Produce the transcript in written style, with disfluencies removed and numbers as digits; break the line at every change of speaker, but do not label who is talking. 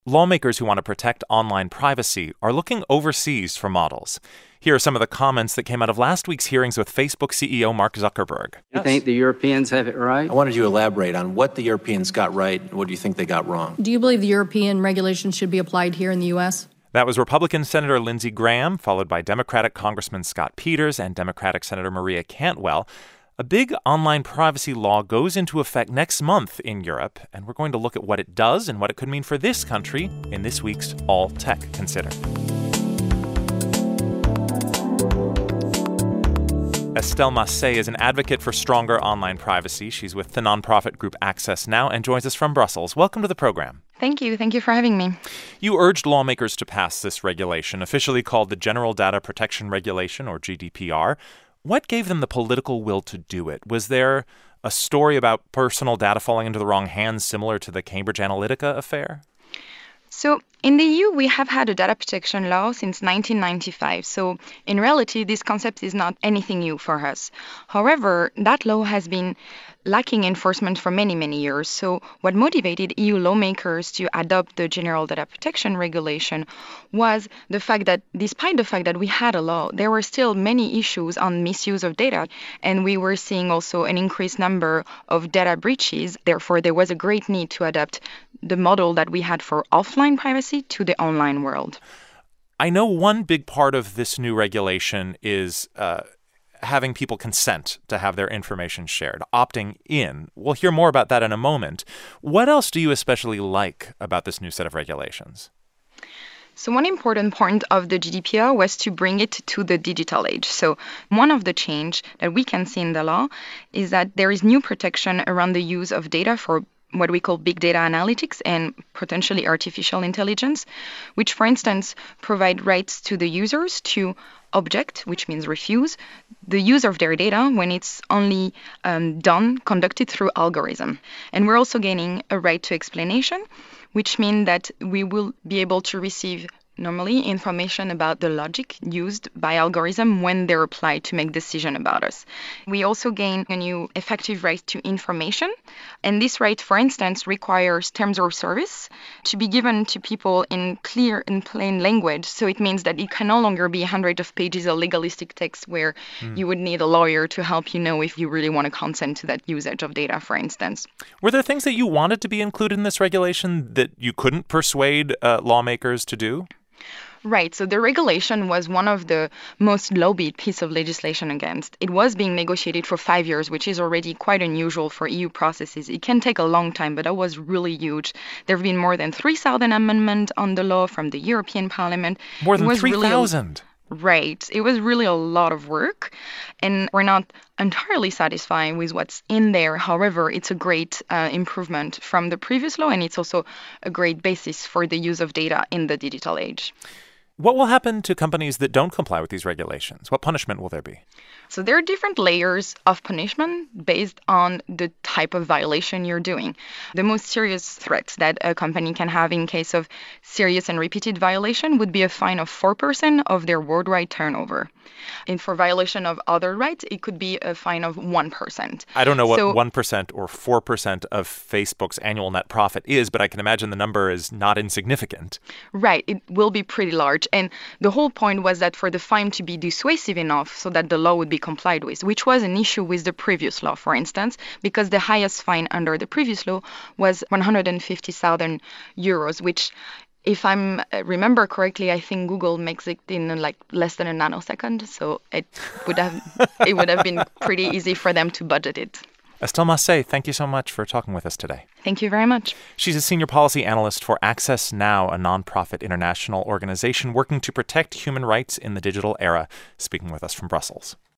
Lawmakers who want to protect online privacy are looking overseas for models. Here are some of the comments that came out of last week's hearings with Facebook CEO Mark Zuckerberg.
You think the Europeans have it right?
I wanted you to elaborate on what the Europeans got right and what do you think they got wrong?
Do you believe the European regulations should be applied here in the U.S.?
That was Republican Senator Lindsey Graham, followed by Democratic Congressman Scott Peters and Democratic Senator Maria Cantwell. A big online privacy law goes into effect next month in Europe, and we're going to look at what it does and what it could mean for this country in this week's All Tech Considered. Estelle Massé is an advocate for stronger online privacy. She's with the nonprofit group Access Now and joins us from Brussels. Welcome to the program.
Thank you. Thank you for having me.
You urged lawmakers to pass this regulation, officially called the General Data Protection Regulation, or GDPR. What gave them the political will to do it? Was there a story about personal data falling into the wrong hands similar to the Cambridge Analytica affair?
So in the EU, we have had a data protection law since 1995. So in reality, this concept is not anything new for us. However, that law has been lacking enforcement for many, many years. So what motivated EU lawmakers to adopt the General Data Protection Regulation was the fact that despite the fact that we had a law, there were still many issues on misuse of data. And we were seeing also an increased number of data breaches. Therefore, there was a great need to adapt the model that we had for offline privacy to the online world.
I know one big part of this new regulation is having people consent to have their information shared, opting in. We'll hear more about that in a moment. What else do you especially like about this new set of regulations?
So one important point of the GDPR was to bring it to the digital age. So one of the change that we can see in the law is that there is new protection around the use of data for what we call big data analytics and potentially artificial intelligence, which, for instance, provide rights to the users to object, which means refuse, the use of their data when it's only conducted through algorithm. And we're also gaining a right to explanation, which means that we will be able to receive normally information about the logic used by algorithm when they're applied to make decision about us. We also gain a new effective right to information. And this right, for instance, requires terms of service to be given to people in clear and plain language. So it means that it can no longer be hundreds of pages of legalistic text where you would need a lawyer to help you know if you really want to consent to that usage of data, for instance.
Were there things that you wanted to be included in this regulation that you couldn't persuade lawmakers to do?
Right. So the regulation was one of the most lobbied piece of legislation against. It was being negotiated for 5 years, which is already quite unusual for EU processes. It can take a long time, but that was really huge. There have been more than 3,000 amendments on the law from the European Parliament.
More than 3,000?
Right. It was really a lot of work, and we're not entirely satisfied with what's in there. However, it's a great improvement from the previous law, and it's also a great basis for the use of data in the digital age.
What will happen to companies that don't comply with these regulations? What punishment will there be?
So there are different layers of punishment based on the type of violation you're doing. The most serious threats that a company can have in case of serious and repeated violation would be a fine of 4% of their worldwide turnover. And for violation of other rights, it could be a fine of 1%.
I don't know what 1% or 4% of Facebook's annual net profit is, but I can imagine the number is not insignificant.
Right. It will be pretty large. And the whole point was that for the fine to be dissuasive enough so that the law would be complied with, which was an issue with the previous law, for instance, because the highest fine under the previous law was 150,000 euros, which, if I remember correctly, I think Google makes it in like less than a nanosecond. So it would have been pretty easy for them to budget it.
Estelle Massé, thank you so much for talking with us today.
Thank you very much.
She's a senior policy analyst for Access Now, a nonprofit international organization working to protect human rights in the digital era, speaking with us from Brussels.